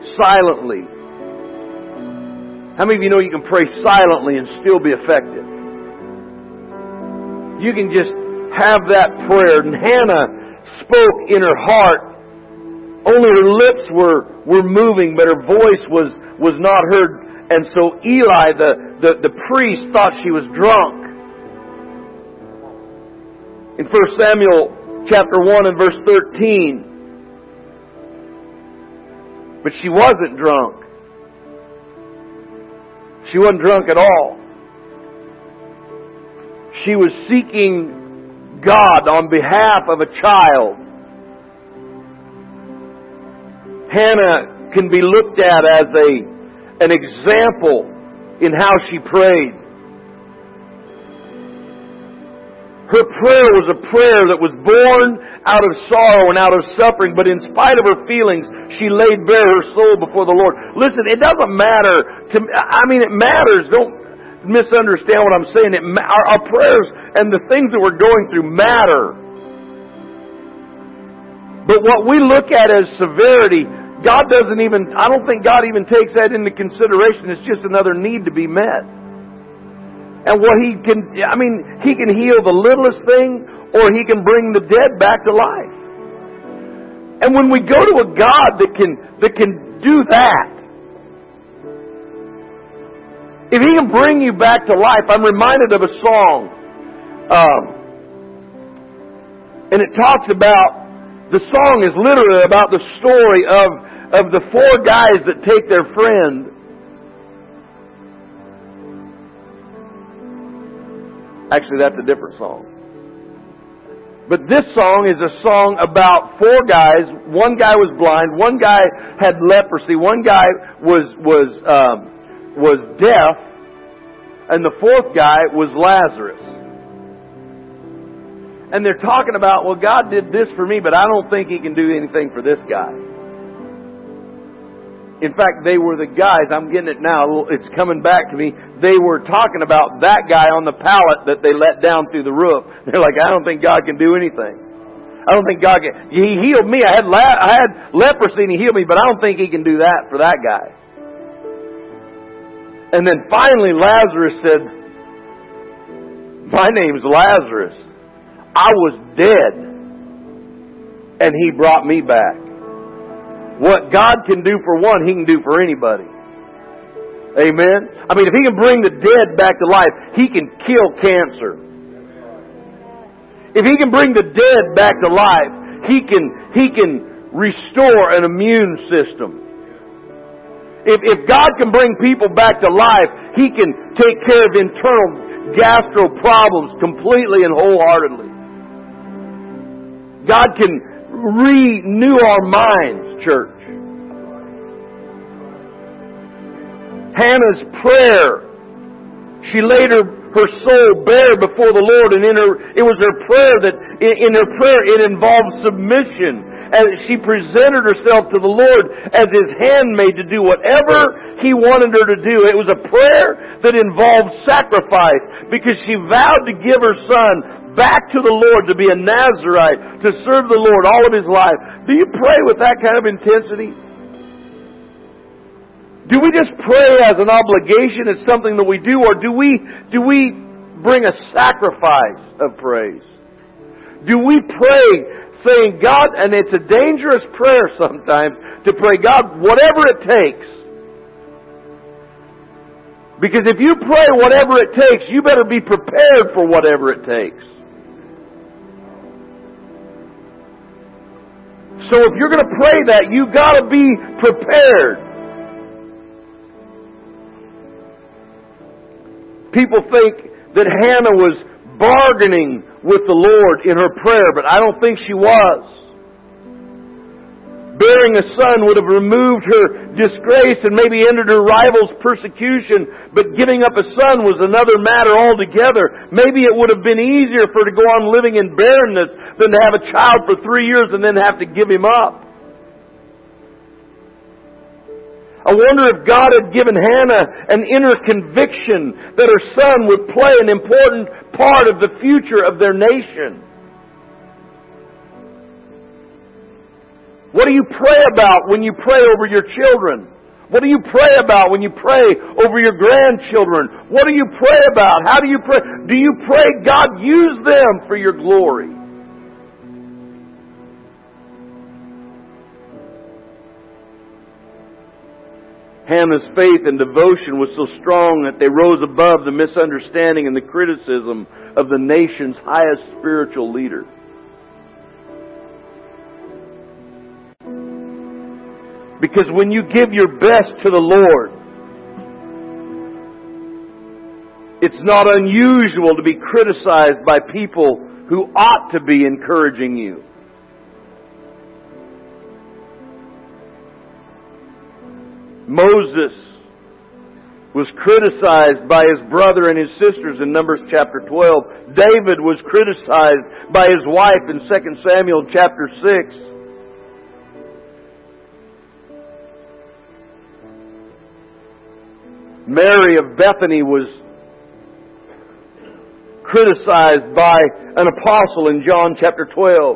silently. How many of you know you can pray silently and still be effective? You can just have that prayer. And Hannah spoke in her heart. Only her lips were moving, but her voice was not heard. And so Eli, the priest, thought she was drunk. In 1 Samuel chapter 1 and verse 13. But she wasn't drunk. She wasn't drunk at all. She was seeking God on behalf of a child. Hannah can be looked at as an example in how she prayed. Her prayer was a prayer that was born out of sorrow and out of suffering, but in spite of her feelings, she laid bare her soul before the Lord. Listen, it doesn't matter. It matters. Don't misunderstand what I'm saying. Our prayers and the things that we're going through matter. But what we look at as severity, I don't think God even takes that into consideration. It's just another need to be met. And He can heal the littlest thing, or He can bring the dead back to life. And when we go to a God that can do that, if He can bring you back to life, I'm reminded of a song, and it talks about, the song is literally about the story of the four guys that take their friend. Actually, that's a different song. But this song is a song about four guys. One guy was blind. One guy had leprosy. One guy was deaf. And the fourth guy was Lazarus. And they're talking about, well, God did this for me, but I don't think He can do anything for this guy. In fact, they were the guys, I'm getting it now, it's coming back to me. They were talking about that guy on the pallet that they let down through the roof. They're like, I don't think God can do anything. I don't think God can. He healed me. I had leprosy and He healed me, but I don't think He can do that for that guy. And then finally Lazarus said, my name's Lazarus. I was dead, and He brought me back. What God can do for one, He can do for anybody. Amen? If He can bring the dead back to life, He can kill cancer. If He can bring the dead back to life, He can restore an immune system. If God can bring people back to life, He can take care of internal gastro problems completely and wholeheartedly. God can renew our minds, church. Hannah's prayer, she laid her soul bare before the Lord, and it was her prayer that in her prayer it involved submission. As she presented herself to the Lord as His handmaid to do whatever He wanted her to do. It was a prayer that involved sacrifice, because she vowed to give her son back to the Lord, to be a Nazirite, to serve the Lord all of his life. Do you pray with that kind of intensity? Do we just pray as an obligation, as something that we do, or do we bring a sacrifice of praise? Do we pray saying, God, and it's a dangerous prayer sometimes to pray, God, whatever it takes. Because if you pray whatever it takes, you better be prepared for whatever it takes. So if you're going to pray that, you've got to be prepared. People think that Hannah was bargaining with the Lord in her prayer, but I don't think she was. Bearing a son would have removed her disgrace and maybe ended her rival's persecution, but giving up a son was another matter altogether. Maybe it would have been easier for her to go on living in barrenness than to have a child for 3 years and then have to give him up. I wonder if God had given Hannah an inner conviction that her son would play an important part of the future of their nation. What do you pray about when you pray over your children? What do you pray about when you pray over your grandchildren? What do you pray about? How do you pray? Do you pray, God, use them for your glory? Hannah's faith and devotion was so strong that they rose above the misunderstanding and the criticism of the nation's highest spiritual leader. Because when you give your best to the Lord, it's not unusual to be criticized by people who ought to be encouraging you. Moses was criticized by his brother and his sisters in Numbers chapter 12. David was criticized by his wife in 2 Samuel chapter 6. Mary of Bethany was criticized by an apostle in John chapter 12.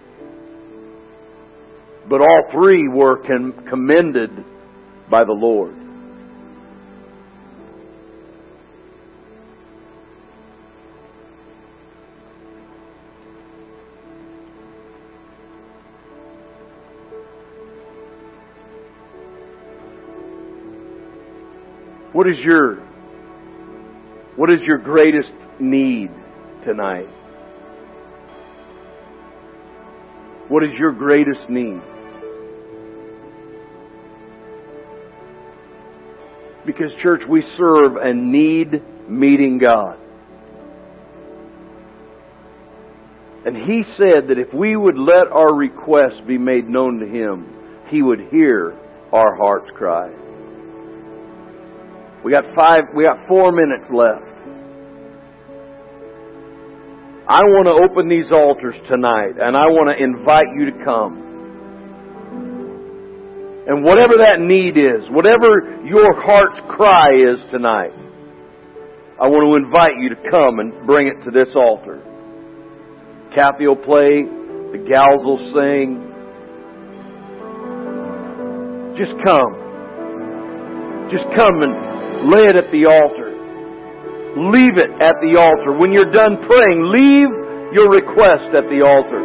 But all three were commended by the Lord. What is your greatest need tonight? What is your greatest need? Because, church, we serve a need-meeting God. And He said that if we would let our requests be made known to Him, He would hear our heart's cry. We got 4 minutes left. I want to open these altars tonight, and I want to invite you to come. And whatever that need is, whatever your heart's cry is tonight, I want to invite you to come and bring it to this altar. Kathy will play, the gals will sing. Just come. Just come and lay it at the altar. Leave it at the altar. When you're done praying, leave your request at the altar.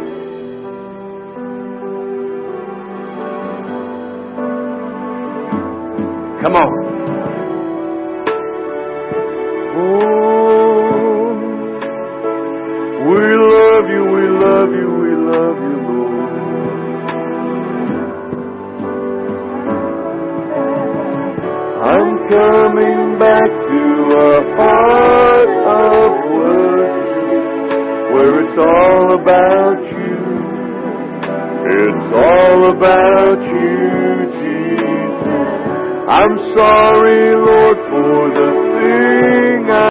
Come on. Oh, we love you, we love you, we love you, Lord. I'm coming back to a heart of worship where it's all about you. It's all about you, Jesus. I'm sorry, Lord, for the thing